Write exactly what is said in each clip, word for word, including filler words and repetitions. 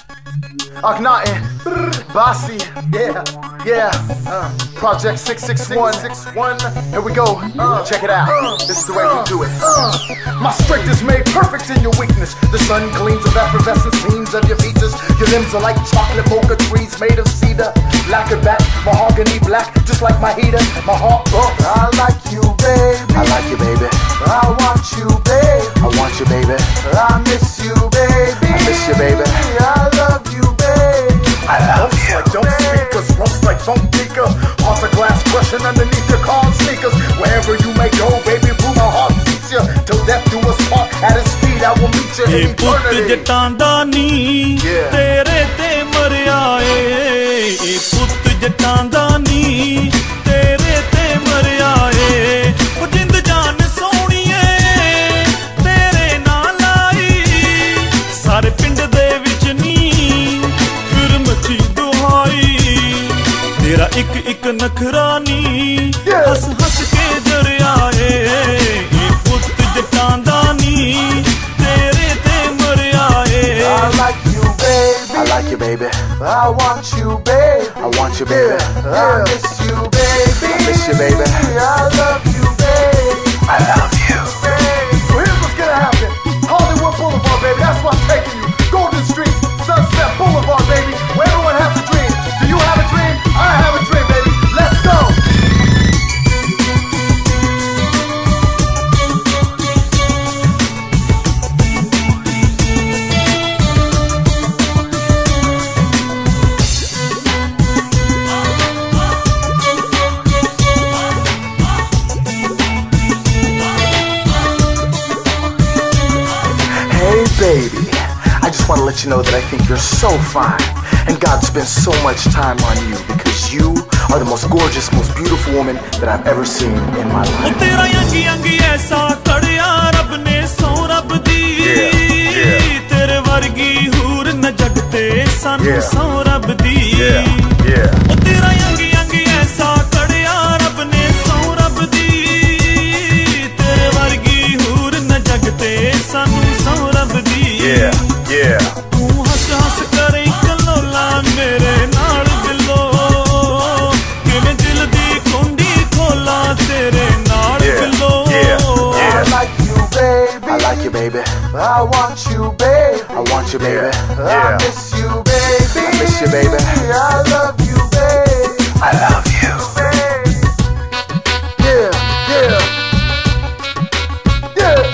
Akhenaten, Basi, yeah, yeah. Uh, Project six six one, here we go. Uh, Check it out. Uh, this is the way uh, we do it. Uh, my strength is made perfect in your weakness. The sun gleams of effervescent seams of your features. Your limbs are like chocolate mocha trees made of cedar. Lacquer back, mahogany black, just like my heater. My heart pumps. I like you, baby. I like you, baby. I want you, baby. I want you, baby. I miss you, baby. I miss you, baby. I love you, baby. I love you. Like don't speakers, rumps like phone speaker. Hearts of glass crushing underneath your car sneakers. Wherever you may go, baby, boo, my heart beats you. Till death do us part. At his feet, I will meet you in eternity. Yeah. Tere te mariaye. E put jatanda ni. Tere te mariaye. O jind jaan soniye. Tere naal aayi. Sare pind de vich ni. Fir machi duhai. Tera ik ik नखरा नी हस हस के जरियाए ये पुत जटांदा नी तेरे ते मरियाए I like you baby I like you baby I want you baby I want you baby yeah. I miss you baby I miss you baby I love you baby I love you baby. So here's what's gonna happen Hollywood Boulevard baby that's where I'm taking you Golden Street Sunset Boulevard baby where everyone has a dream do you have a dream I have a dream baby let's go Baby, I just want to let you know that I think you're so fine and God spent so much time on you because you are the most gorgeous, most beautiful woman that I've ever seen in my life. Tera yangi yangi aisa kadiya rab ne so rab di tere vargi hoor na jag te sanu so rab di tera yangi yangi aisa kadiya rab ne so rab di tere vargi hoor na jag te sanu so rab di Yeah, yeah. तू हंस हंस करे कलोला मेरे नाल दिलो किवें दिल दी कुंडी खोला तेरे नाल दिलो I like you baby I like you baby I want you baby I want you baby I miss you baby I miss you baby I love you baby I love you baby Yeah, yeah Yeah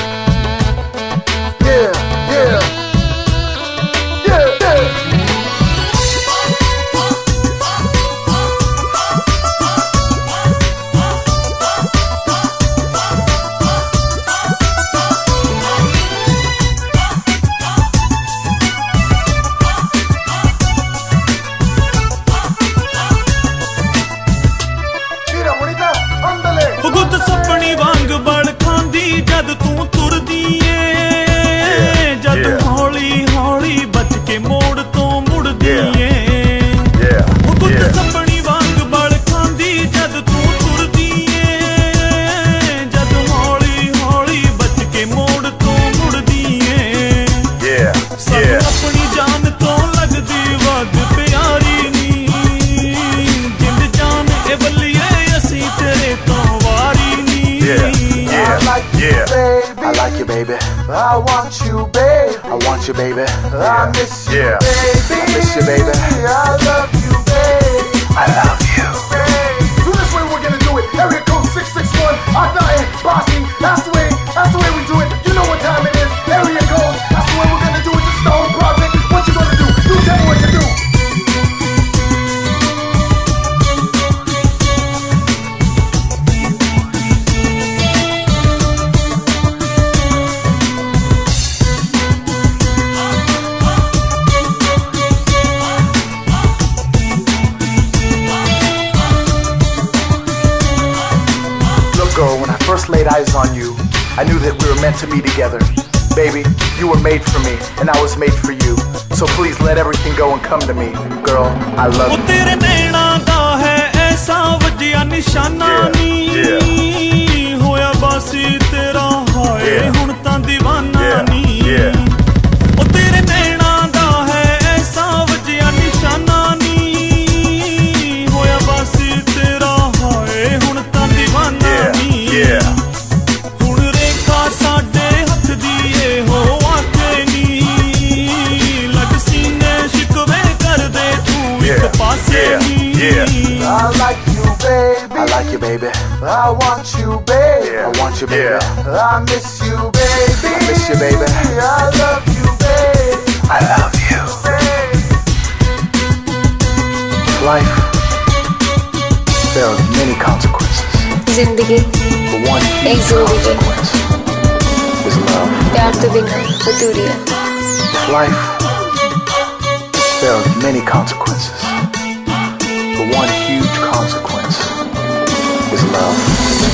Yeah Yeah, yeah, yeah. Mira, bonita, ándale. गुद सपनी वांग बड़ खांदी जद तू तुरदी ए जद हौली हौली बच के मोड़ तो मुड़दी ए गुद सपनी वांग बड़ खांदी जद तू तुरदी ए जद हौली हौली बच के मोड़ तो मुड़दी ए सब अपनी जान तो लगदी वद प्यारी नी जिंद जान ए बलिए असी तेरे तो वारी नी I like you, baby. I like you, baby. I want you, baby. I want you, baby. I miss you, baby. I miss you, baby. I love you, baby. I love you, baby. So this way we're gonna do it. Area code six six one. Akhenaten, Basi. That's the way. That's the way we do it. You know what time it is. Area code. That's the way we're gonna do it. The Stone Project. What you gonna do? You tell me what to do. When I first laid eyes on you, I knew that we were meant to be together. Baby, you were made for me, and I was made for you. So please let everything go and come to me. Girl, I love you. तेरे नैना दा है ऐसा वजिया निशाना नी होया बासी तेरा हाय हुण तां दीवाना नी ओ तेरे नैना दा है I want you, baby. Yeah. I want you, baby. Yeah. I miss you, baby. I miss you, baby. I love you, baby. I love you. Life, there are many consequences. जिंदगी But one एक huge जिंदगी consequence is love. प्यार तो बिना अधूरी है. Life, there are many consequences. But one huge consequence is love.